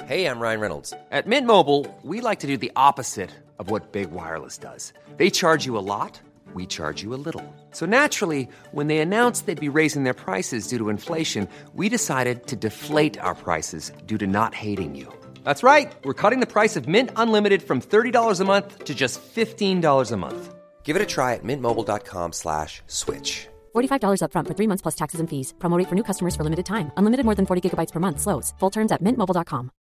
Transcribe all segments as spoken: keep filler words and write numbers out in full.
Hey, I'm Ryan Reynolds. At Mint Mobile, we like to do the opposite of what Big Wireless does. They charge you a lot, we charge you a little. So naturally, when they announced they'd be raising their prices due to inflation, we decided to deflate our prices due to not hating you. That's right. We're cutting the price of Mint Unlimited from thirty dollars a month to just fifteen dollars a month. Give it a try at mintmobile.com slash switch. forty-five dollars up front for three months plus taxes and fees. Promo rate for new customers for limited time. Unlimited more than forty gigabytes per month. Slows full terms at mint mobile dot com.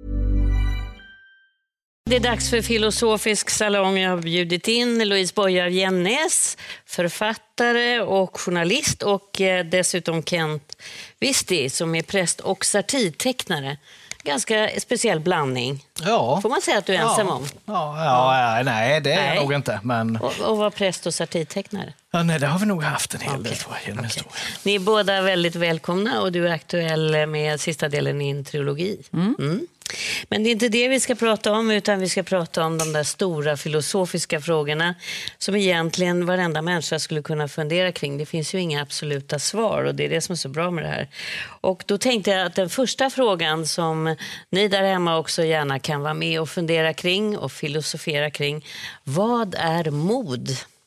Det är dags för filosofisk salong. Jag har bjudit in Louise Boyer-Jennäs, författare och journalist, och dessutom Kent Visti som är präst och satirtecknare. Ganska speciell blandning. Ja. Får man säga att du är ja. ensam om? Ja, ja, ja, nej, det är nej. jag nog inte. Men... Och, och vara präst och satirtecknare? Ja, nej, det har vi nog haft en hel okay. del, tror jag, genom okay. Ni är båda väldigt välkomna, och du är aktuell med sista delen i en trilogi. Mm. Mm. Men det är inte det vi ska prata om, utan vi ska prata om de där stora filosofiska frågorna som egentligen varenda människa skulle kunna fundera kring. Det finns ju inga absoluta svar, och det är det som är så bra med det här. Och då tänkte jag att den första frågan som ni där hemma också gärna kan vara med och fundera kring och filosofera kring: vad är mod?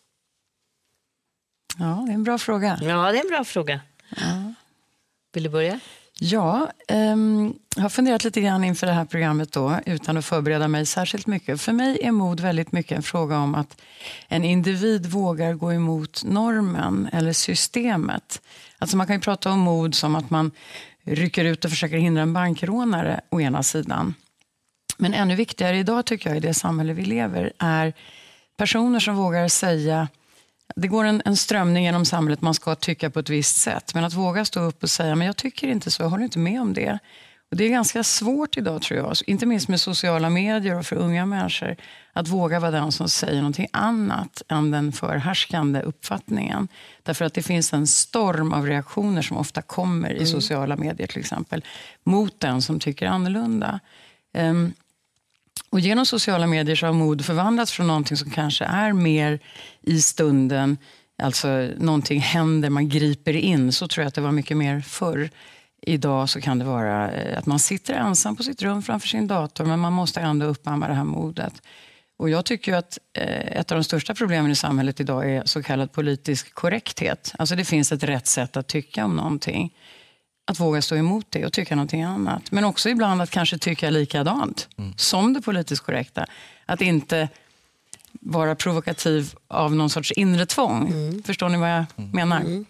Ja, det är en bra fråga. Ja, det är en bra fråga. Ja. Vill du börja? Ja, um, jag har funderat lite grann inför det här programmet då, utan att förbereda mig särskilt mycket. För mig är mod väldigt mycket en fråga om att en individ vågar gå emot normen eller systemet. Alltså man kan ju prata om mod som att man rycker ut och försöker hindra en bankrånare å ena sidan. Men ännu viktigare idag tycker jag i det samhälle vi lever är personer som vågar säga... Det går en, en strömning genom samhället, man ska tycka på ett visst sätt. Men att våga stå upp och säga, men jag tycker inte så, jag håller inte med om det. Och det är ganska svårt idag, tror jag, inte minst med sociala medier och för unga människor, att våga vara den som säger någonting annat än den förhärskande uppfattningen. Därför att det finns en storm av reaktioner som ofta kommer i sociala medier till exempel, mot den som tycker annorlunda. Um, Och genom sociala medier så har mod förvandlats från någonting som kanske är mer i stunden. Alltså någonting händer, man griper in. Så tror jag att det var mycket mer förr. Idag så kan det vara att man sitter ensam på sitt rum framför sin dator. Men man måste ändå uppamma det här modet. Och jag tycker ju att eh, ett av de största problemen i samhället idag är så kallad politisk korrekthet. Alltså det finns ett rätt sätt att tycka om någonting. Att våga stå emot det och tycka någonting annat. Men också ibland att kanske tycka likadant mm. som det politiskt korrekta. Att inte vara provokativ av någon sorts inre tvång. Mm. Förstår ni vad jag mm. menar? Mm.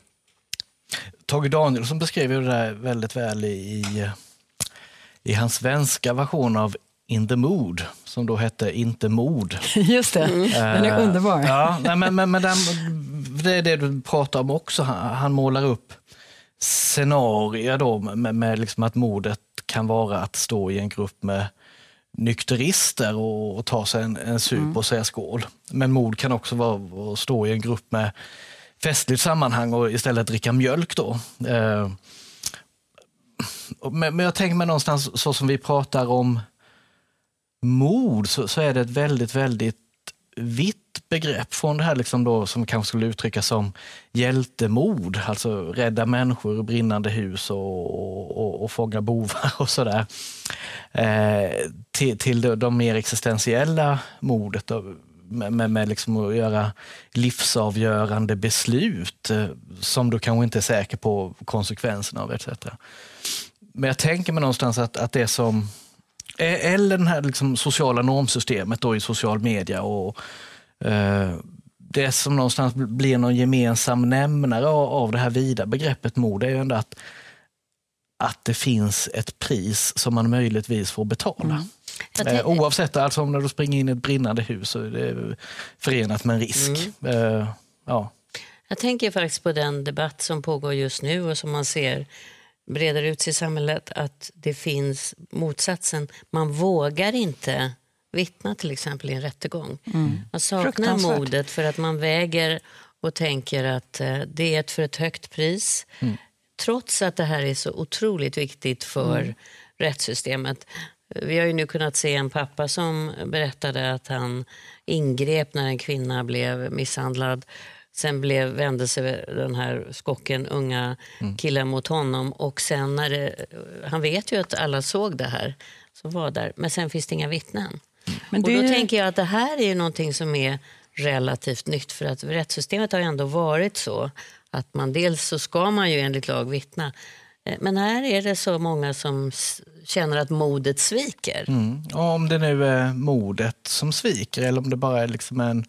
Tage Danielsson beskrev det där väldigt väl i, i hans svenska version av In the Mood, som då hette Inte mod. Just det, mm. den är underbar. Ja, nej, men, men, men den, det är det du pratar om också. Han, han målar upp scenario då med, med liksom att modet kan vara att stå i en grupp med nykterister och, och ta sig en, en sup mm. och säga skål. Men mod kan också vara att stå i en grupp med festligt sammanhang och istället dricka mjölk då. Eh, men, men jag tänker mig någonstans, så som vi pratar om mod, så, så är det ett väldigt, väldigt vitt begrepp från det här liksom då, som kanske skulle uttryckas som hjältemod, alltså rädda människor ur brinnande hus och, och, och fånga bovar och sådär, eh, till, till de, de mer existentiella modet då, med, med, med liksom att göra livsavgörande beslut eh, som du kanske inte är säker på konsekvenserna av et cetera. Men jag tänker mig någonstans att, att det som eller den här liksom sociala normsystemet då i social media och eh, det som någonstans blir någon gemensam nämnare av, av det här vida begreppet mod är ju ändå att, att det finns ett pris som man möjligtvis får betala. Mm. Eh, oavsett, alltså om när du springer in i ett brinnande hus så är det förenat med en risk. Mm. Eh, ja. Jag tänker faktiskt på den debatt som pågår just nu och som man ser breder ut sig i samhället, att det finns motsatsen. Man vågar inte vittna till exempel i en rättegång. Mm. Man saknar modet för att man väger och tänker att eh, det är ett för ett högt pris. Mm. Trots att det här är så otroligt viktigt för mm. rättssystemet. Vi har ju nu kunnat se en pappa som berättade att han ingrep när en kvinna blev misshandlad. Sen blev, vände sig den här skocken unga killar mot honom. Och sen när det, han vet ju att alla såg det här. som var där. Men sen finns det inga vittnen. Men det... Och då tänker jag att det här är ju någonting som är relativt nytt. För att rättssystemet har ju ändå varit så att man dels så ska man ju enligt lag vittna. Men här är det så många som känner att modet sviker. Mm. Och om det nu är modet som sviker eller om det bara är liksom en...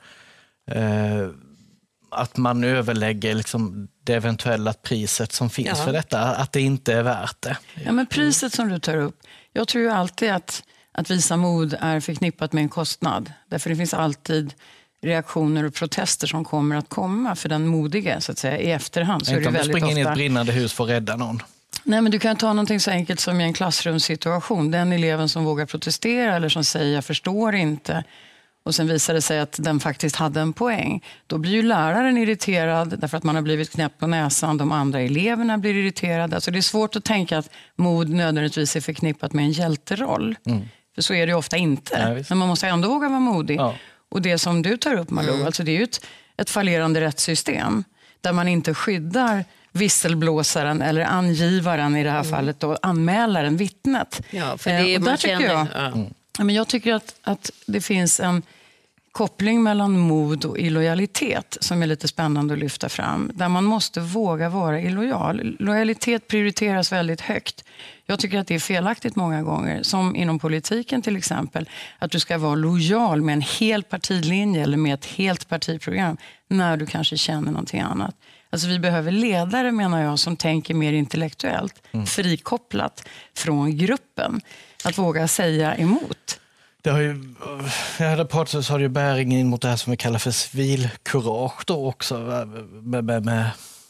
Eh, att man överlägger liksom det eventuella priset som finns ja. för detta, att det inte är värt det. Ja, men priset som du tar upp, jag tror ju alltid att, att visa mod är förknippat med en kostnad. Därför det finns alltid reaktioner och protester som kommer att komma för den modiga, så att säga, i efterhand. Så inte är det om du väldigt springer ofta... in i ett brinnande hus för att rädda någon. Nej, men du kan ta någonting så enkelt som i en klassrumssituation. Den eleven som vågar protestera eller som säger jag förstår inte och sen visar det sig att den faktiskt hade en poäng. Då blir ju läraren irriterad därför att man har blivit knäppt på näsan. De andra eleverna blir irriterade. Alltså det är svårt att tänka att mod nödvändigtvis är förknippat med en hjälteroll. Mm. För så är det ju ofta inte. Nej, men man måste ändå våga vara modig. Ja. Och det som du tar upp, Malou, mm. alltså det är ju ett, ett fallerande rättssystem där man inte skyddar visselblåsaren eller angivaren i det här mm. fallet då, anmälaren, vittnet. Ja, för det är, eh, och där tycker jag, ja. Mm. men jag tycker att, att det finns en koppling mellan mod och illojalitet som är lite spännande att lyfta fram. Där man måste våga vara illojal. Lojalitet prioriteras väldigt högt. Jag tycker att det är felaktigt många gånger, som inom politiken till exempel, att du ska vara lojal med en hel partilinje eller med ett helt partiprogram när du kanske känner någonting annat. Alltså vi behöver ledare, menar jag, som tänker mer intellektuellt, mm. frikopplat från gruppen. Att våga säga emot. Det har ju, jag hade pratat så har det ju bäring in mot det här som vi kallar för civilkurage då också. Med, med, med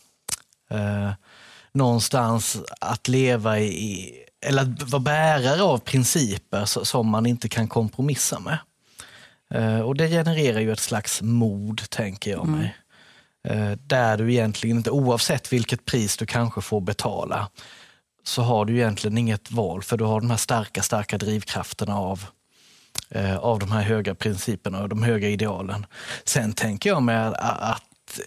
eh, någonstans att leva i, eller att vara bärare av principer som man inte kan kompromissa med. Eh, och det genererar ju ett slags mod, tänker jag mig. Mm. Där du egentligen inte, oavsett vilket pris du kanske får betala, så har du egentligen inget val, för du har de här starka, starka drivkrafterna av, eh, av de här höga principerna och de höga idealen. Sen tänker jag med att, att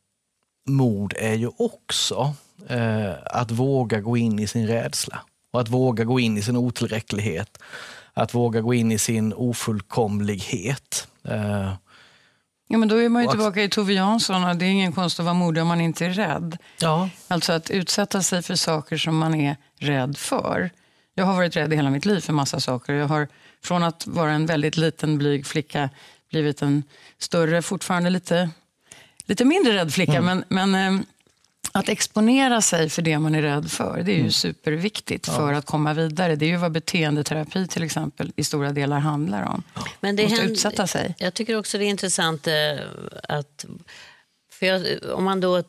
mod är ju också eh, att våga gå in i sin rädsla och att våga gå in i sin otillräcklighet, att våga gå in i sin ofullkomlighet. Eh, Ja, men då är man ju tillbaka i Tove Jansson och det är ingen konst att vara modig om man inte är rädd. Ja. Alltså att utsätta sig för saker som man är rädd för. Jag har varit rädd hela mitt liv för massa saker. Jag har från att vara en väldigt liten blyg flicka blivit en större, fortfarande lite, lite mindre rädd flicka. Mm. Men, men eh, att exponera sig för det man är rädd för, det är ju mm. superviktigt ja. för att komma vidare. Det är ju vad beteendeterapi till exempel i stora delar handlar om. Men det måste händer, utsätta sig. Jag tycker också det är intressant eh, att, för jag, om man då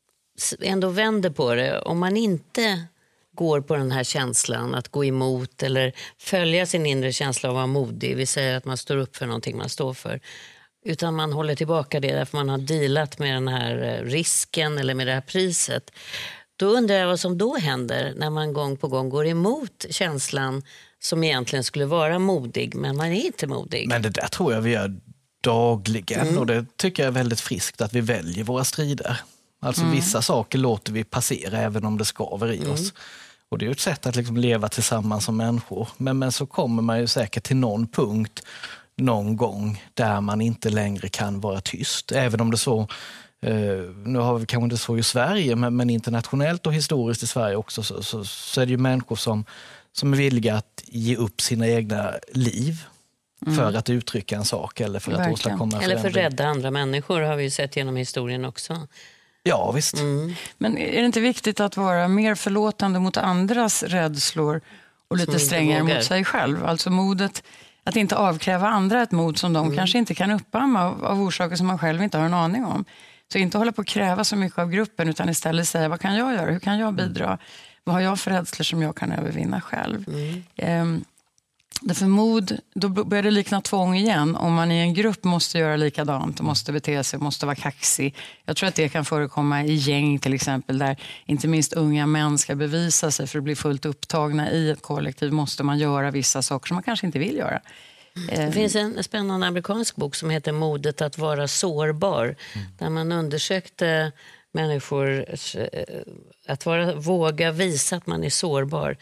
ändå vänder på det, om man inte går på den här känslan att gå emot eller följa sin inre känsla av att vara modig, vi säger att man står upp för någonting man står för, utan man håller tillbaka det därför man har dealat med den här risken eller med det här priset. Då undrar jag vad som då händer när man gång på gång går emot känslan som egentligen skulle vara modig, men man är inte modig. Men det där tror jag vi gör dagligen mm. och det tycker jag är väldigt friskt att vi väljer våra strider. Alltså mm. vissa saker låter vi passera även om det skaver i mm. oss. Och det är ju ett sätt att liksom leva tillsammans som människor. Men, men så kommer man ju säkert till någon punkt någon gång där man inte längre kan vara tyst. Även om det så, eh, nu har vi kanske inte så i Sverige, men, men internationellt och historiskt i Sverige också så, så, så är det ju människor som, som är villiga att ge upp sina egna liv mm. för att uttrycka en sak eller för Verkligen. att åstadkomma en Eller för att rädda andra människor har vi ju sett genom historien också. Ja, visst. Mm. Men är det inte viktigt att vara mer förlåtande mot andras rädslor och lite strängare mot sig själv? Alltså modet att inte avkräva andra ett mod som de mm. kanske inte kan uppamma av, av orsaker som man själv inte har en aning om. Så inte hålla på att kräva så mycket av gruppen utan istället säga vad kan jag göra, hur kan jag bidra? Mm. Vad har jag för rädslor som jag kan övervinna själv? Mm. Um, Därför mod, då börjar det likna tvång igen. Om man i en grupp måste göra likadant och måste bete sig, måste vara kaxig. Jag tror att det kan förekomma i gäng till exempel, där inte minst unga män ska bevisa sig för att bli fullt upptagna i ett kollektiv. Måste man göra vissa saker som man kanske inte vill göra. Det finns en spännande amerikansk bok som heter Modet att vara sårbar. Mm. Där man undersökte människor att vara, våga visa att man är sårbar.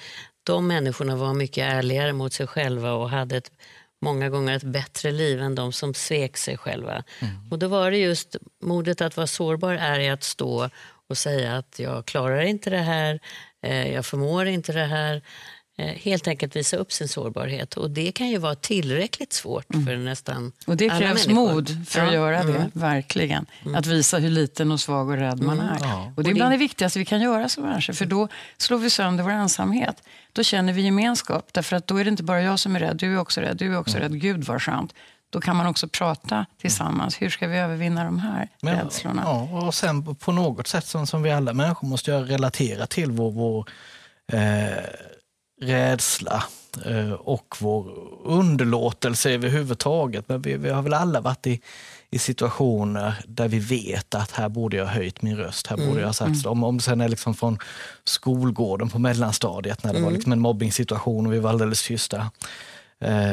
de människorna var mycket ärligare mot sig själva och hade ett, många gånger ett bättre liv än de som svek sig själva. Mm. Och då var det just modet att vara sårbar är att stå och säga att jag klarar inte det här, jag förmår inte det här. Helt enkelt visa upp sin sårbarhet. Och det kan ju vara tillräckligt svårt mm. för nästan Och det alla krävs människor. mod för att ja. göra det, mm. verkligen. Mm. Att visa hur liten och svag och rädd man är. Mm. Ja. Och det är bland det viktigaste vi kan göra som människor. För då slår vi sönder vår ensamhet. Då känner vi gemenskap. Därför att då är det inte bara jag som är rädd. Du är också rädd. Du är också mm. rädd. Gud var skönt. Då kan man också prata tillsammans. Hur ska vi övervinna de här Men, rädslorna? Ja, och sen på något sätt som, som vi alla människor måste göra, relatera till vår, vår eh, rädsla eh, och vår underlåtelse överhuvudtaget. Men vi, vi har väl alla varit i, i situationer där vi vet att här borde jag ha höjt min röst, här mm. borde jag ha sagt mm. om, om det sen är liksom från skolgården på mellanstadiet när det mm. var liksom en mobbingssituation och vi var alldeles tysta. Eh,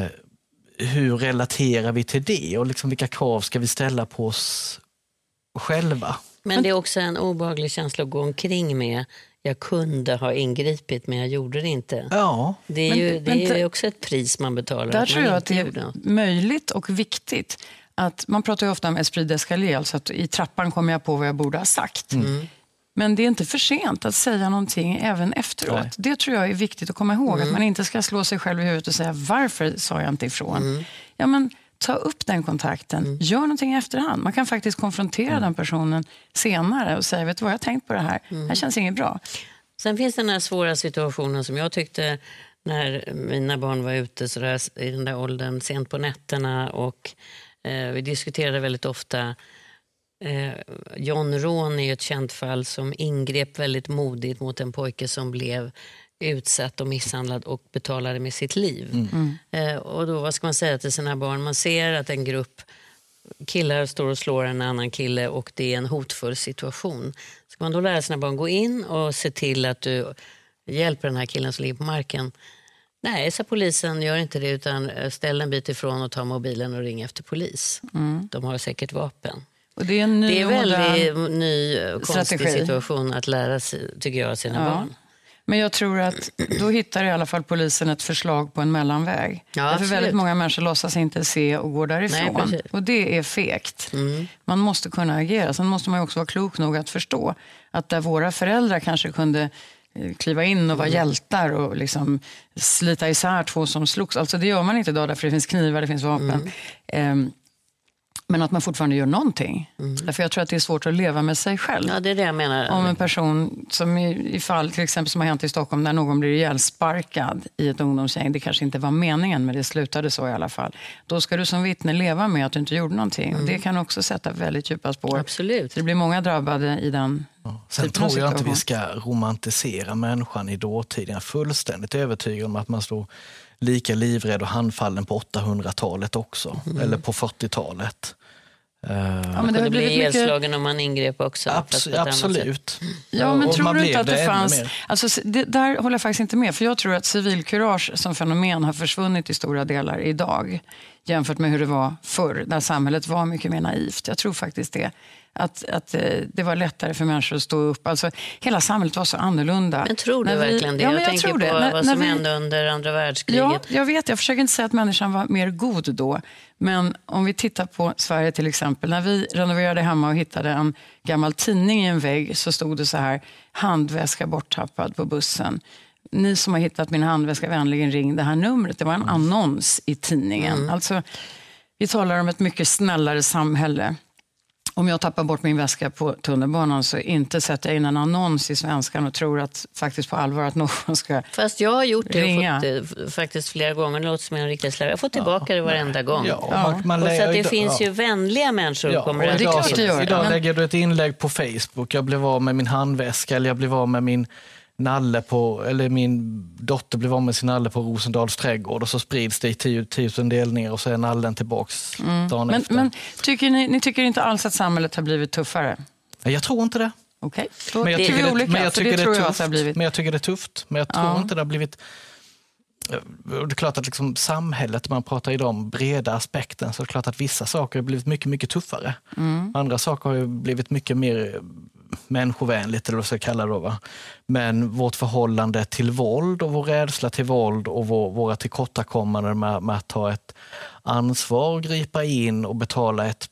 hur relaterar vi till det och liksom vilka krav ska vi ställa på oss själva? Men det är också en obehaglig känsla att gå omkring med. Jag kunde ha ingripit men jag gjorde det inte. Ja. Det är men, ju det men, är också ett pris man betalar. Där att tror man jag att det är gjorde. möjligt och viktigt. Att man pratar ju ofta om esprit d'escalier, alltså att i trappan kommer jag på vad jag borde ha sagt. Mm. Men det är inte för sent att säga någonting även efteråt. Nej. Det tror jag är viktigt att komma ihåg. Mm. Att man inte ska slå sig själv i huvudet och säga varför sa jag inte ifrån. Mm. Ja, men ta upp den kontakten. Mm. Gör någonting i efterhand. Man kan faktiskt konfrontera mm. den personen senare och säga, vet du vad, jag har tänkt på det här. Mm. Det här känns inget bra. Sen finns den här svåra situationen som jag tyckte när mina barn var ute så där, i den där åldern sent på nätterna och eh, vi diskuterade väldigt ofta. Eh, John Rån är ju ett känt fall som ingrep väldigt modigt mot en pojke som blev utsatt och misshandlad och betalade med sitt liv. Mm. Eh, och då vad ska man säga till sina barn? Man ser att en grupp killar står och slår en annan kille och det är en hotfull situation. Ska man då lära sina barn gå in och se till att du hjälper den här killen som ligger på marken? Nej, så polisen gör inte det utan ställ en bit ifrån och ta mobilen och ring efter polis. Mm. De har säkert vapen. Och det är en ny det är väldigt ny konstig strategi. Situation att lära sig, tycker jag, sina ja. barn. Men jag tror att då hittar i alla fall polisen ett förslag på en mellanväg. Ja, Därför absolut. Väldigt många människor låtsas inte se och går därifrån. Nej, och det är fegt. Mm. Man måste kunna agera. Sen måste man också vara klok nog att förstå att där våra föräldrar kanske kunde kliva in och vara mm. hjältar och liksom slita isär två som slogs. Alltså det gör man inte idag därför det finns knivar, det finns vapen. Mm. Um, Men att man fortfarande gör någonting. Mm. Därför jag tror att det är svårt att leva med sig själv. Ja, det är det jag menar. Om en person, som i, i fall till exempel som har hänt i Stockholm, där någon blir ihjälsparkad i ett ungdomsgäng. Det kanske inte var meningen, men det slutade så i alla fall. Då ska du som vittne leva med att du inte gjorde någonting. Mm. Och det kan också sätta väldigt djupa spår. Absolut. Så det blir många drabbade i den. Ja. Sen tror jag inte vi ska romantisera människan i dåtiden. Jag är fullständigt övertygad om att man står lika livrädd och handfallen på åttahundratalet också. Mm. Eller på fyrtiotalet. Uh, ja, men det kunde bli ihjälslagen mycket... om man ingrep också. Abs- absolut. Ja, men och tror du inte att det, det fanns... Alltså, det, där håller jag faktiskt inte med. För jag tror att civilkurage som fenomen har försvunnit i stora delar idag. Jämfört med hur det var förr, där samhället var mycket mer naivt. Jag tror faktiskt det. Att, att det var lättare för människor att stå upp. Alltså, hela samhället var så annorlunda. Men tror du när vi, verkligen det? Ja, jag, jag tänker på det. När, vad som när vi, hände under andra världskriget. Ja, jag vet. Jag försöker inte säga att människan var mer god då. Men om vi tittar på Sverige till exempel. När vi renoverade hemma och hittade en gammal tidning i en vägg så stod det så här: handväska borttappad på bussen. Ni som har hittat min handväska, vänligen ring det här numret. Det var en annons i tidningen. Mm. Alltså, vi talar om ett mycket snällare samhälle. Om jag tappar bort min väska på tunnelbanan så inte sätter jag in en annons i Svenskan och tror att faktiskt på allvar att någon ska Fast jag har gjort det ringa. och fått det faktiskt flera gånger. Det låter som en riktig slarv. Jag har fått tillbaka ja. det varenda gång. Ja, ja. Man, och så att det idag, finns ja. ju vänliga människor ja, som kommer och att idag, det idag, idag men... lägger du ett inlägg på Facebook. Jag blev av med min handväska eller jag blev av med min nalle på, eller min dotter blev av med sin nalle på Rosendals trädgård och så sprids det i tio tusen delningar och så är nallen tillbaks mm. dagen men, efter. Men tycker ni, ni tycker inte alls att samhället har blivit tuffare? Jag tror inte det. Okej, okay. Men jag tycker det, olika, men jag tycker det, det tror jag att det har blivit. Men jag tycker det är tufft. Men jag tror ja. inte det har blivit... Det är klart att liksom samhället, man pratar idag om breda aspekten, så är det klart att vissa saker har blivit mycket, mycket tuffare. Mm. Andra saker har ju blivit mycket mer människovänligt eller vad jag ska kalla det då, va? Men vårt förhållande till våld och vår rädsla till våld och vår, våra tillkortakommanden med, med att ta ett ansvar, gripa in och betala ett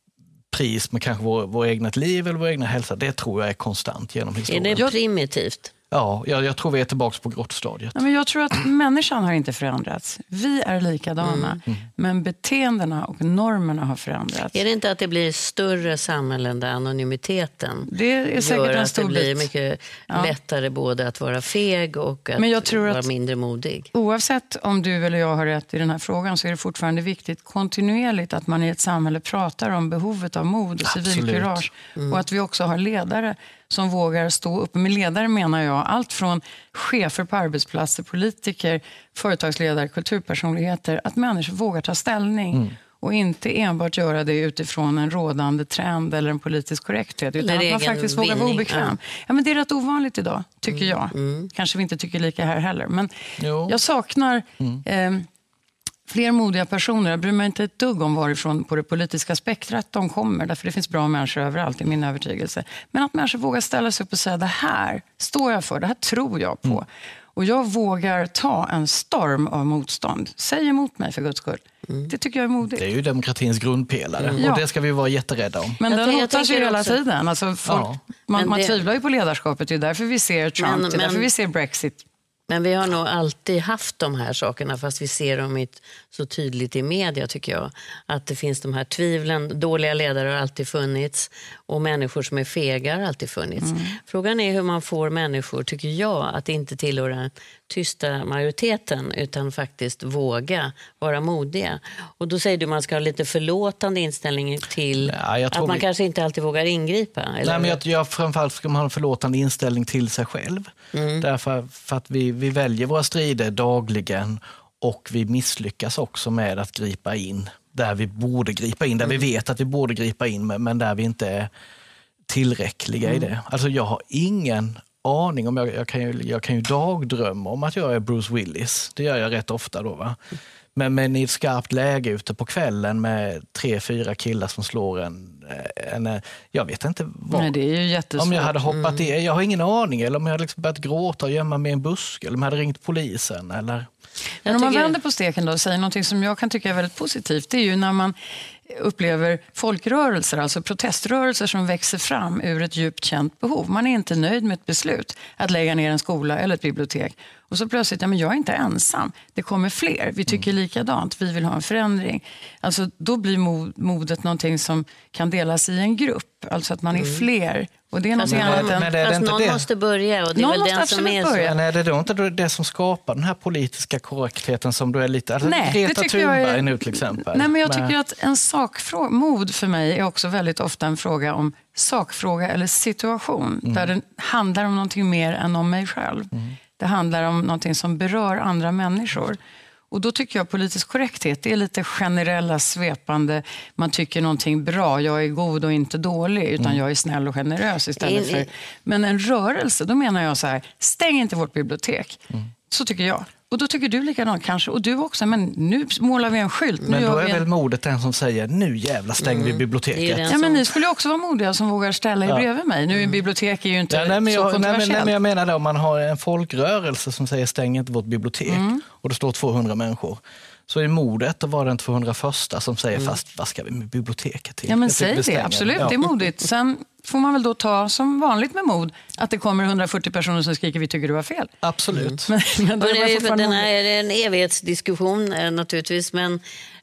pris med kanske vår, vår egna liv eller vår egna hälsa, det tror jag är konstant genom historien. Är det primitivt? Ja, jag, jag tror vi är tillbaka på grottstadiet. Ja, men jag tror att människan har inte förändrats. Vi är likadana, mm. Mm. men beteendena och normerna har förändrats. Är det inte att det blir större samhällen där anonymiteten det är säkert gör en att stor det blir bit. mycket ja. lättare både att vara feg och att men jag tror vara att, mindre modig? Oavsett om du eller jag har rätt i den här frågan så är det fortfarande viktigt kontinuerligt att man i ett samhälle pratar om behovet av mod och civilkurage. Mm. Och att vi också har ledare som vågar stå upp. Med ledare menar jag allt från chefer på arbetsplatser, politiker, företagsledare, kulturpersonligheter. Att människor vågar ta ställning mm. och inte enbart göra det utifrån en rådande trend eller en politisk korrekthet. Utan att man faktiskt vinning. vågar vara obekväm. Ja. Ja, men det är rätt ovanligt idag, tycker mm. jag. Mm. Kanske vi inte tycker lika här heller. Men jo. jag saknar... Mm. Eh, Fler modiga personer. Jag bryr mig inte ett dugg om varifrån på det politiska spektrat de kommer. Därför det finns bra människor överallt i min övertygelse. Men att människor vågar ställa sig upp och säga det här står jag för, det här tror jag på. Mm. Och jag vågar ta en storm av motstånd. Säg emot mig för Guds skull. Mm. Det tycker jag är modigt. Det är ju demokratins grundpelare. Mm. Och det ska vi vara jätterädda om. Men jag den hotas ju hela också. tiden. Alltså folk, ja. Man, man det... tvivlar ju på ledarskapet. Det är därför vi ser Trump. Men, det är därför men... vi ser Brexit. Men vi har nog alltid haft de här sakerna, fast vi ser dem i, så tydligt i media, tycker jag. Att det finns de här tvivlen, dåliga ledare har alltid funnits och människor som är fega har alltid funnits. Mm. Frågan är hur man får människor, tycker jag, att inte tillhöra tysta majoriteten utan faktiskt våga vara modiga. Och då säger du att man ska ha lite förlåtande inställning till ja, att man vi... kanske inte alltid vågar ingripa. Eller? Nej, men jag, jag framförallt ska man ha en förlåtande inställning till sig själv. Mm. Därför för att vi, vi väljer våra strider dagligen och vi misslyckas också med att gripa in där vi borde gripa in, där mm. vi vet att vi borde gripa in men där vi inte är tillräckliga mm. i det. Alltså jag har ingen aning om, jag, jag, kan ju, jag kan ju dagdrömma om att jag är Bruce Willis. Det gör jag rätt ofta då, va? Men, men i ett skarpt läge ute på kvällen med tre, fyra killar som slår en... en jag vet inte vad. Nej, det är ju jättesvårt. Om jag hade hoppat mm. i, jag har ingen aning. Eller om jag hade liksom börjat gråta och gömma mig i en busk. Eller om jag hade ringt polisen. Eller... Men om man vänder på steken då och säger något som jag kan tycka är väldigt positivt. Det är ju när man upplever folkrörelser, alltså proteströrelser som växer fram ur ett djupt känt behov. Man är inte nöjd med ett beslut att lägga ner en skola eller ett bibliotek. Och så plötsligt, ja men jag är inte ensam. Det kommer fler. Vi tycker likadant. Vi vill ha en förändring. Alltså då blir modet någonting som kan delas i en grupp. Alltså att man är mm. fler. Och det är något annat än... Men det är någon det? måste börja och det är någon väl den som är börja. så. Men är det då inte det som skapar den här politiska korrektheten som du är lite... Alltså Nej, Greta Thunberg är... nu till exempel. Nej, men jag tycker att en sakfråga, mod för mig är också väldigt ofta en fråga om sakfråga eller situation. Mm. Där det handlar om någonting mer än om mig själv. Mm. Det handlar om någonting som berör andra människor. Och då tycker jag politisk korrekthet, det är lite generella, svepande. Man tycker någonting bra, jag är god och inte dålig, utan mm. jag är snäll och generös istället för... Men en rörelse, då menar jag så här, stäng inte vårt bibliotek. Mm. Så tycker jag. Och då tycker du likadant kanske, och du också, men nu målar vi en skylt. Nu men då är en... väl modet den som säger, nu jävla stänger mm. vi biblioteket. Ja, som... men ni skulle också vara modiga som vågar ställa er ja. bredvid mig. Nu är bibliotek är ju inte ja, nej, men jag, så kontroversiellt. Nej, men, nej, men jag menar det, om man har en folkrörelse som säger, stäng inte vårt bibliotek, mm. och det står tvåhundra människor. Så är modet att vara den tvåhundraförsta som säger, mm. fast vad ska vi med biblioteket till? Ja, men säg det, absolut, ja. Det är modigt. Sen får man väl då ta som vanligt med mod att det kommer hundrafyrtio personer som skriker vi tycker du har fel. Absolut. Mm. Men, men det är den här är en evighetsdiskussion naturligtvis, men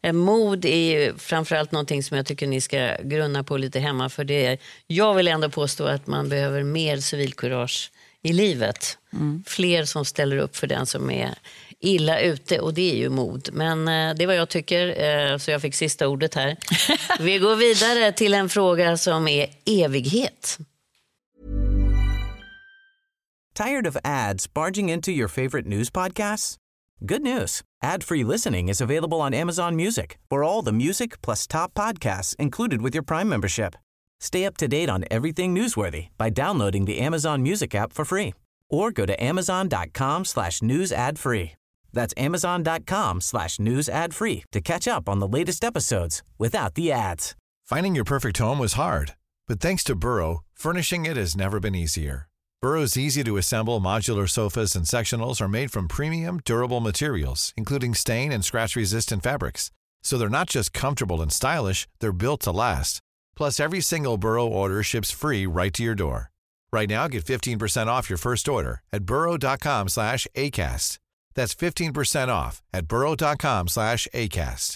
mod är ju framförallt någonting som jag tycker ni ska grunna på lite hemma, för det är, jag vill ändå påstå att man behöver mer civilkurage i livet. Mm. Fler som ställer upp för den som är illa ute, och det är ju mod. Men eh, det är vad jag tycker, eh, så jag fick sista ordet här. Vi går vidare till en fråga som är evighet. Tired of ads barging into your favorite news podcasts? Good news. Ad-free listening is available on Amazon Music for all the music plus top podcasts included with your Prime membership. Stay up to date on everything newsworthy by downloading the Amazon Music app for free or go to amazon.com slash news ad free. That's amazon.com slash news ad free to catch up on the latest episodes without the ads. Finding your perfect home was hard, But thanks to Burrow, furnishing it has never been easier. Burrow's easy-to-assemble modular sofas and sectionals are made from premium, durable materials, including stain and scratch-resistant fabrics. So they're not just comfortable and stylish, they're built to last. Plus, every single Burrow order ships free right to your door. Right now, get fifteen percent off your first order at burrow.com slash ACAST. That's fifteen percent off at burrow.com slash ACAST.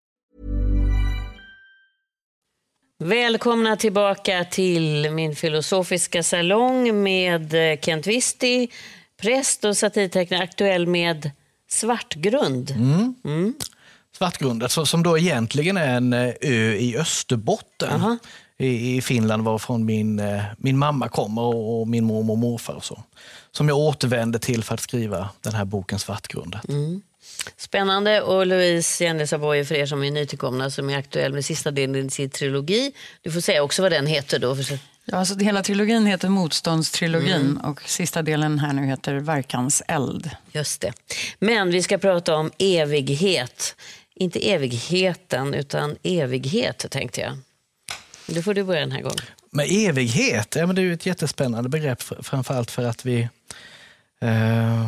Välkomna tillbaka till min filosofiska salong med Kent Visti, präst och satirtecknare, aktuell med Svartgrund. Mm. Mm. Svartgrundet, som då egentligen är en ö i Österbotten. Uh-huh. I, i Finland, varifrån min, min mamma kommer och, och min mormor och morfar och så. Som jag återvände till för att skriva den här boken Svartgrundet. Mm. Spännande. Och Louise Jändesaboy, för er som är nytillkomna, som är aktuell med sista delen i sin trilogi. Du får säga också vad den heter då. För... Ja, alltså, hela trilogin heter Motståndstrilogin mm. och sista delen här nu heter Verkans eld. Just det. Men vi ska prata om evighet. Inte evigheten utan evighet, tänkte jag. Då får du börja den här gången. Men evighet, ja, men det är ju ett jättespännande begrepp, framförallt för att vi eh,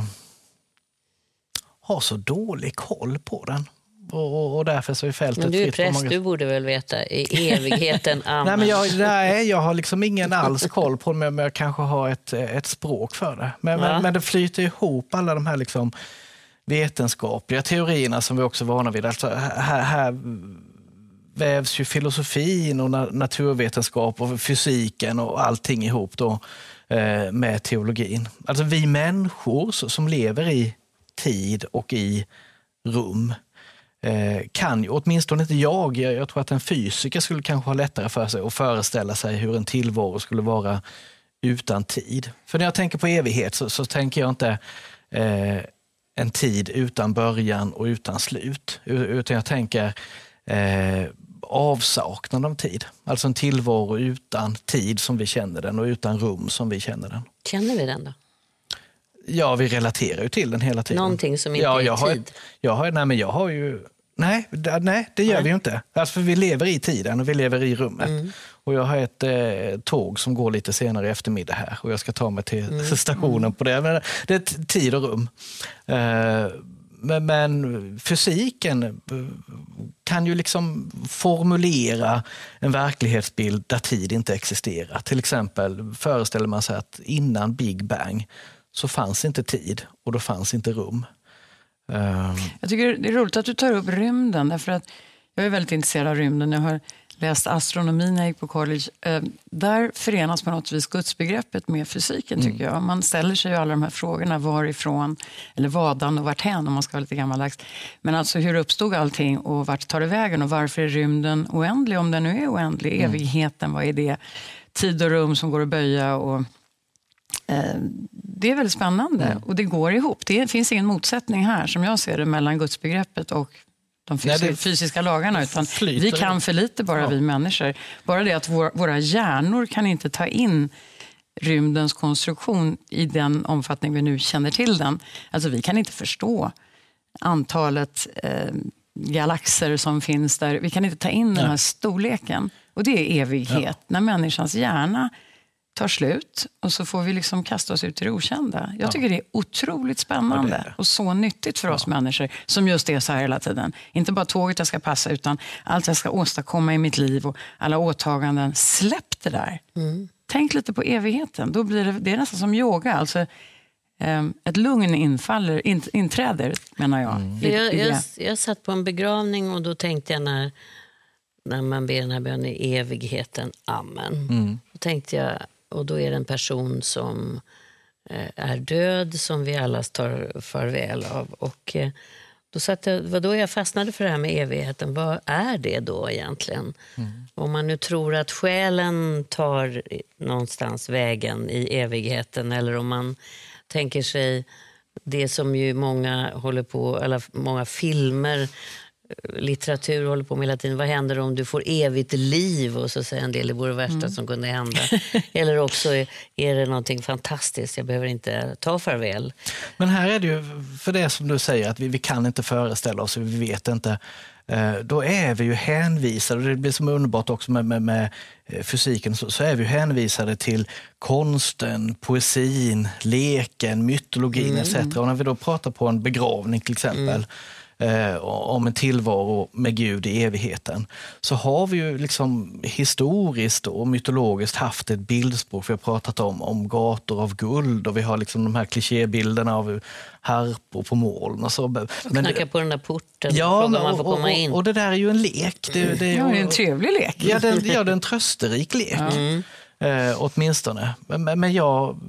har så dålig koll på den. Och, och därför så är fältet men du är fritt. präst, Många... du borde väl veta i evigheten. nej, men jag, nej, jag har liksom ingen alls koll på det, men jag kanske har ett, ett språk för det. Men, ja. men, men det flyter ihop alla de här liksom vetenskapliga teorierna som vi också är vana vid. Alltså här... här vävs ju filosofin och naturvetenskap och fysiken och allting ihop då eh, med teologin. Alltså vi människor som lever i tid och i rum eh, kan ju, åtminstone inte jag, jag, jag tror att en fysiker skulle kanske ha lättare för sig att föreställa sig hur en tillvaro skulle vara utan tid. För när jag tänker på evighet så, så tänker jag inte eh, en tid utan början och utan slut, utan jag tänker eh, avsaknad av tid. Alltså en tillvaro utan tid som vi känner den och utan rum som vi känner den. Känner vi den då? Ja, vi relaterar ju till den hela tiden. Någonting som inte ja, är jag tid? Har, jag har, nej, men jag har ju... Nej, d- nej det gör nej. vi ju inte. Alltså för vi lever i tiden och vi lever i rummet. Mm. Och jag har ett eh, tåg som går lite senare i eftermiddag här och jag ska ta mig till mm. stationen mm. på det. Men det är tid och rum. Eh, Men, men fysiken kan ju liksom formulera en verklighetsbild där tid inte existerar. Till exempel föreställer man sig att innan Big Bang så fanns inte tid och då fanns inte rum. Jag tycker det är roligt att du tar upp rymden, därför att jag är väldigt intresserad av rymden. Jag har läst astronomi när jag gick på college. Där förenas på något vis gudsbegreppet med fysiken, tycker jag. Man ställer sig ju alla de här frågorna, varifrån, eller vadan och varthän, om man ska vara lite gammaldags. Men alltså hur uppstod allting och vart tar det vägen och varför är rymden oändlig, om den nu är oändlig? Mm. Evigheten, vad är det? Tid och rum som går att böja och... Eh, det är väldigt spännande mm. och det går ihop. Det finns ingen motsättning här som jag ser det mellan gudsbegreppet och de fys- Nej, fysiska lagarna, utan flyter. Vi kan för lite bara ja. vi människor. Bara det att vår, våra hjärnor kan inte ta in rymdens konstruktion i den omfattning vi nu känner till den. Alltså vi kan inte förstå antalet eh, galaxer som finns där. Vi kan inte ta in ja. den här storleken. Och det är evighet. Ja. När människans hjärna tar slut och så får vi liksom kasta oss ut i det okända. Jag tycker ja. det är otroligt spännande ja, det det. och så nyttigt för ja. oss människor som just är så här hela tiden. Inte bara tåget jag ska passa, utan allt jag ska åstadkomma i mitt liv och alla åtaganden. Släpp det där. Mm. Tänk lite på evigheten. Då blir det, det är nästan som yoga. Alltså, um, ett lugn infaller, in, inträder, menar jag. Mm. I, jag, jag. Jag satt på en begravning och då tänkte jag när, när man ber den här bönen i evigheten, amen. Mm. Då tänkte jag, och då är det en person som eh, är död, som vi alla tar farväl av. Och eh, då satt jag, vad då jag fastnade för det här med evigheten. Vad är det då egentligen? Mm. Om man nu tror att själen tar någonstans vägen i evigheten, eller om man tänker sig det som ju många håller på, eller många filmer litteratur håller på med hela tiden. Vad händer om du får evigt liv? Och så säger en del, det vore det värsta mm. som kunde hända. Eller också är, är det någonting fantastiskt. Jag behöver inte ta farväl. Men här är det ju, för det som du säger, att vi, vi kan inte föreställa oss, vi vet inte. Då är vi ju hänvisade, och det blir som underbart också med, med, med fysiken, så, så är vi ju hänvisade till konsten, poesin, leken, mytologin mm. et cetera. Och när vi då pratar på en begravning till exempel, mm. Eh, om en tillvaro med Gud i evigheten, så har vi ju liksom historiskt och mytologiskt haft ett bildspråk. Vi har pratat om, om gator av guld, och vi har liksom de här klichébilderna av harpor på moln och så. Och men knacka på den där porten, ja, frågar man får komma in. Och, och det där är ju en lek. Det, det är, ja, det är en trevlig lek. Ja, det, ja, det är en trösterik lek. Mm. Eh, åtminstone. Men, men jag,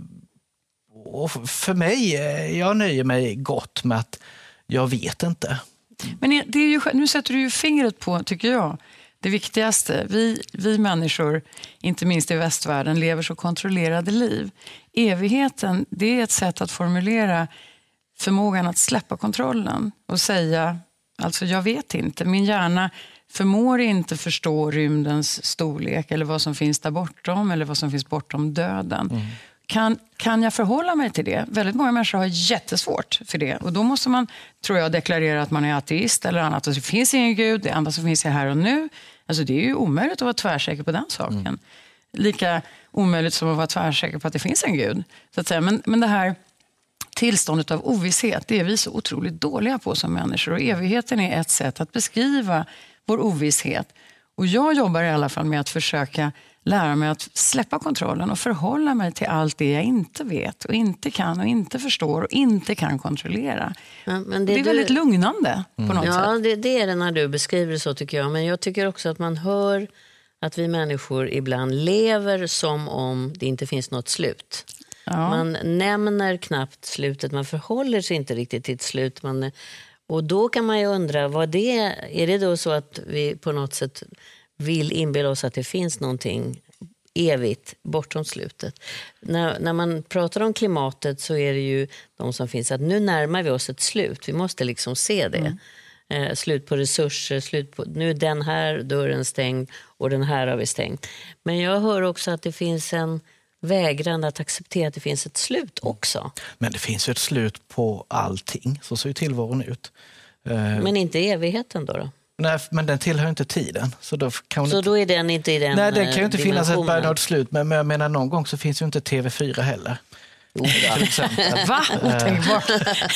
och för mig, jag nöjer mig gott med att jag vet inte. Men det är ju, nu sätter du ju fingret på, tycker jag, det viktigaste. Vi, vi människor, inte minst i västvärlden, lever så kontrollerade liv. Evigheten, det är ett sätt att formulera förmågan att släppa kontrollen och säga, alltså jag vet inte, min hjärna förmår inte förstå rymdens storlek eller vad som finns där bortom eller vad som finns bortom döden. Mm. Kan, kan jag förhålla mig till det? Väldigt många människor har jättesvårt för det. Och då måste man, tror jag, deklarera att man är ateist eller annat. Och det finns ingen Gud, det enda som finns är här och nu. Alltså det är ju omöjligt att vara tvärsäker på den saken. Mm. Lika omöjligt som att vara tvärsäker på att det finns en Gud. Så att säga. Men, men det här tillståndet av ovisshet, det är vi så otroligt dåliga på som människor. Och evigheten är ett sätt att beskriva vår ovisshet. Och jag jobbar i alla fall med att försöka lära mig att släppa kontrollen och förhålla mig till allt det jag inte vet och inte kan och inte förstår och inte kan kontrollera. Ja, men det, det är du... väldigt lugnande mm. på något ja, sätt. Ja, det, det är det när du beskriver det så, tycker jag. Men jag tycker också att man hör att vi människor ibland lever som om det inte finns något slut. Ja. Man nämner knappt slutet, man förhåller sig inte riktigt till ett slut. Man, och då kan man ju undra, vad det är det då så att vi på något sätt vill inbilla oss att det finns någonting evigt bortom slutet. När, när man pratar om klimatet så är det ju de som finns att nu närmar vi oss ett slut. Vi måste liksom se det. Mm. Eh, slut på resurser, slut på, nu är den här dörren stängd och den här har vi stängt. Men jag hör också att det finns en vägran att acceptera att det finns ett slut också. Men det finns ju ett slut på allting. Så ser ju tillvaron ut. Eh, Men inte evigheten då då? Nej, men den tillhör inte tiden. Så då, kan så inte... då är den inte i den Nej, det kan ju inte finnas ett början och ett slut. Men jag menar, någon gång så finns ju inte T V fyra heller. Till exempel. Va? Otänkbart.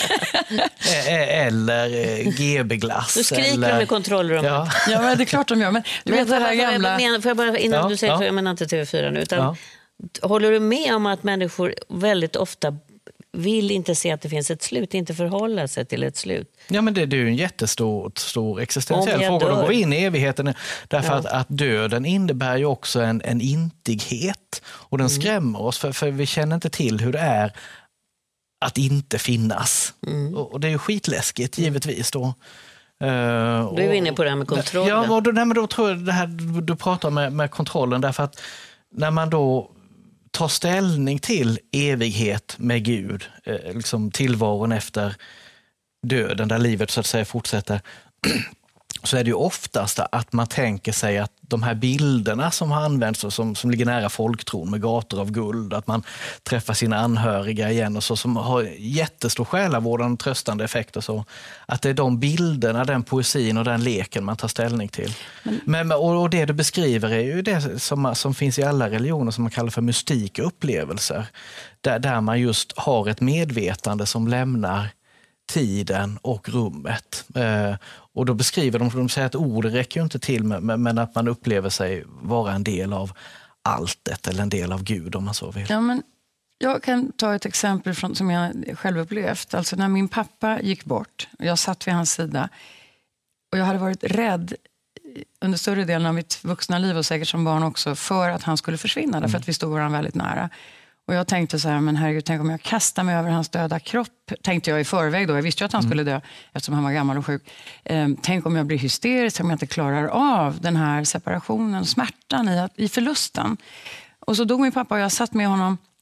Eller G B-glass. Du skriker eller... med kontroller om ja. ja, men det är klart de gör. Men du men vet det här gamla... Får jag bara, innan ja, du säger ja. så, jag menar inte T V fyra nu. Utan ja. Håller du med om att människor väldigt ofta vill inte se att det finns ett slut, inte förhålla sig till ett slut? Ja, men det, det är ju en jättestor stor existentiell fråga. Dör. De går in i evigheten därför ja. att, att döden innebär ju också en, en intighet. Och den mm. skrämmer oss för, för vi känner inte till hur det är att inte finnas. Mm. Och, och det är ju skitläskigt, givetvis då. Uh, du är och, inne på det här med kontrollen. Ja, och då, nej, men då tror jag det här du, du pratar med, med kontrollen, därför att när man då tar ställning till evighet med Gud, eh, liksom tillvaron efter döden, där livet så att säga fortsätter, så är det ju oftast att man tänker sig att de här bilderna som har använts och som, som ligger nära folktron med gator av guld, att man träffar sina anhöriga igen och så, som har jättestor själavårdande och tröstande effekt och så, att det är de bilderna, den poesin och den leken man tar ställning till. Men, Men, och, och det du beskriver är ju det som, som finns i alla religioner som man kallar för mystika upplevelser, där, där man just har ett medvetande som lämnar tiden och rummet. Eh, och då beskriver de, de säger att ord räcker ju inte till, men, men att man upplever sig vara en del av alltet eller en del av Gud, om man så vill. Ja, men jag kan ta ett exempel från, som jag själv upplevt. Alltså när min pappa gick bort, och jag satt vid hans sida, och jag hade varit rädd under större delen av mitt vuxna liv och säkert som barn också, för att han skulle försvinna, därför att vi stod varandra väldigt nära. Och jag tänkte så här, men herregud, tänk om jag kastar mig över hans döda kropp. Tänkte jag i förväg då, jag visste ju att han skulle dö eftersom han var gammal och sjuk. Ehm, tänk om jag blir hysterisk, om jag inte klarar av den här separationen, smärtan i, att, i förlusten. Och så dog min pappa och jag satt med honom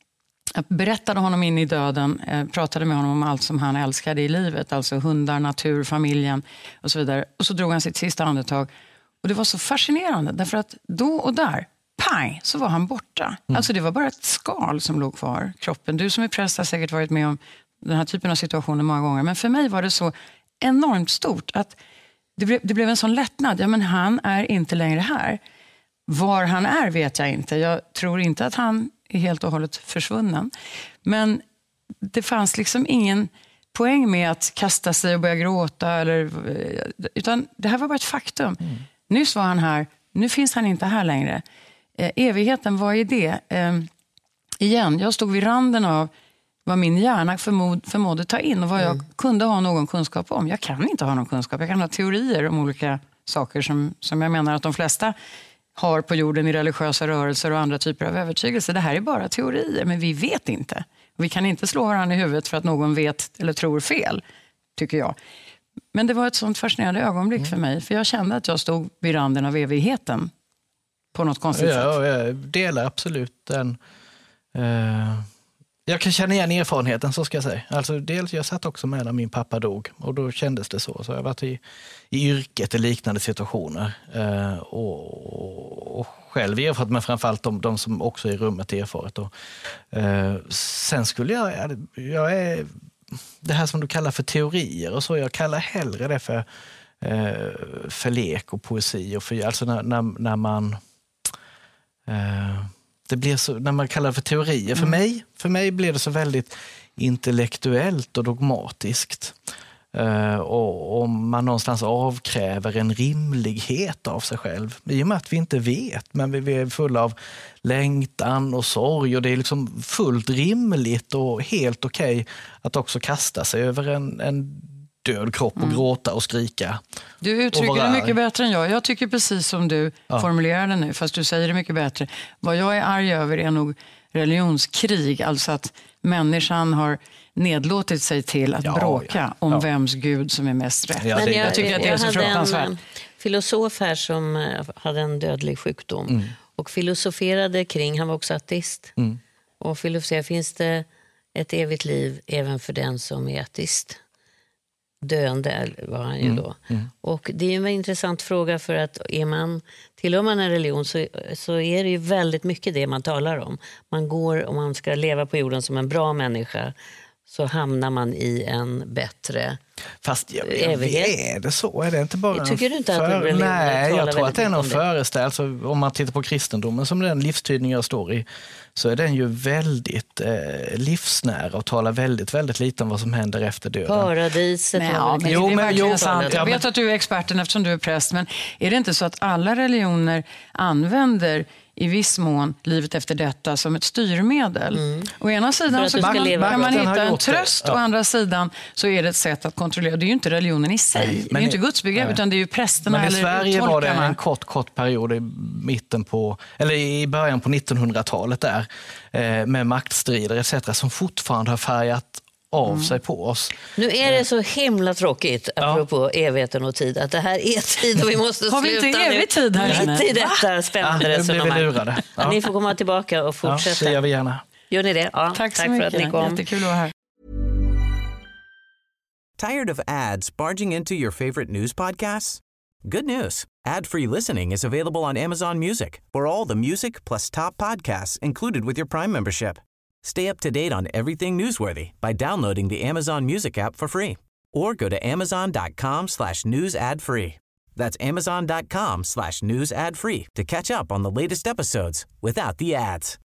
Jag berättade honom in i döden, eh, pratade med honom om allt som han älskade i livet. Alltså hundar, natur, familjen och så vidare. Och så drog han sitt sista andetag. Och det var så fascinerande, därför att då och där, pang, så var han borta. Mm. Alltså det var bara ett skal som låg kvar, kroppen. Du som är präst har säkert varit med om den här typen av situationer många gånger. Men för mig var det så enormt stort att det blev, det blev en sån lättnad. Ja, men han är inte längre här. Var han är vet jag inte. Jag tror inte att han är helt och hållet försvunnen. Men det fanns liksom ingen poäng med att kasta sig och börja gråta. Eller, utan det här var bara ett faktum. Mm. Nyss var han här, nu finns han inte här längre. Eh, evigheten, vad är det? Eh, igen, jag stod vid randen av vad min hjärna förmod, förmådde ta in och vad jag mm. kunde ha någon kunskap om. Jag kan inte ha någon kunskap. Jag kan ha teorier om olika saker som, som jag menar att de flesta har på jorden i religiösa rörelser och andra typer av övertygelser. Det här är bara teorier, men vi vet inte. Vi kan inte slå varandra i huvudet för att någon vet eller tror fel, tycker jag. Men det var ett sånt fascinerande ögonblick mm. för mig. För jag kände att jag stod vid randen av evigheten på något konstigt ja, sätt. Jag delar absolut den... Uh... Jag kan känna igen erfarenheten, så ska jag säga. Alltså, dels, jag satt också med när min pappa dog och då kändes det så. Så jag har varit i, i yrket i liknande situationer eh, och, och själv erfarit, men framförallt de, de som också är i rummet erfarit. Och, eh, sen skulle jag, jag är, det här som du kallar för teorier och så, jag kallar hellre det för, eh, för lek och poesi. Och för, alltså när, när, när man... Eh, Det blir så, när man kallar det för teorier. För, mm. mig, för mig blir det så väldigt intellektuellt och dogmatiskt. Uh, och om man någonstans avkräver en rimlighet av sig själv. I och med att vi inte vet, men vi, vi är fulla av längtan och sorg. Och det är liksom fullt rimligt och helt okej okay att också kasta sig över en, en död kropp och mm. gråta och skrika. Du uttrycker det mycket bättre än jag. Jag tycker precis som du ja. formulerar det nu, fast du säger det mycket bättre. Vad jag är arg över är nog religionskrig, alltså att människan har nedlåtit sig till att ja, bråka ja. om Ja. vems gud som är mest rätt. Ja, Men det, jag, jag tycker att det är så fruktansvärt. En filosof här som hade en dödlig sjukdom mm. och filosoferade kring, han var också ateist. Mm. Och filosoferade, finns det ett evigt liv även för den som är ateist? Döende var han ju mm, då. Mm. Och det är ju en intressant fråga, för att är man, tillhör man en religion så, så är det ju väldigt mycket det man talar om. Man går, om man ska leva på jorden som en bra människa, så hamnar man i en bättre Fast jag, evighet. Är det så? Är det inte bara tycker du inte för... att religionen Nej, jag tror att det är någon det. föreställning. Alltså, om man tittar på kristendomen som den livstydning jag står i, så är den ju väldigt eh, livsnära och talar väldigt, väldigt lite om vad som händer efter döden. Paradiset. Nej, ja, men jo, det är men, verkligen jo, sant. Jag ja, vet men... att du är experten eftersom du är präst, men är det inte så att alla religioner använder i viss mån livet efter detta som ett styrmedel? Mm. Å ena sidan så kan man, kan man hitta en tröst, ja. Å andra sidan så är det ett sätt att kontrollera. Det är ju inte religionen i sig. Nej, det är ju inte gudsbegrepp, nej. Utan det är ju prästerna eller tolkarna. Men i Sverige tolkarna. var det en kort, kort period i mitten på, eller i början på nittonhundratalet där, eh, med maktstrider et cetera som fortfarande har färgat av mm. sig på oss. Nu är det så himla tråkigt, apropå ja. evigheten och tid, att det här är tid och vi måste sluta. Har vi inte evig tid här nu? Mitt i detta spännande ja, resonemang. Ja. Ni får komma tillbaka och fortsätta. Ja, det gör vi gärna. Gör ni det? Ja, tack så tack mycket. För att ni kom. Jättekul att vara här. Tired of ads barging into your favorite news podcasts? Good news. Ad-free listening is available on Amazon Music for all the music plus top podcasts included with your Prime membership. Stay up to date on everything newsworthy by downloading the Amazon Music app for free or go to amazon.com slash news ad free. That's amazon.com slash news ad free to catch up on the latest episodes without the ads.